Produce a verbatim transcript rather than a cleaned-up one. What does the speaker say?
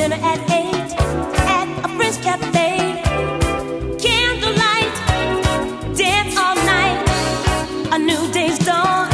dinner at eight at a French cafe. Candlelight, dance all night. A new day's dawn.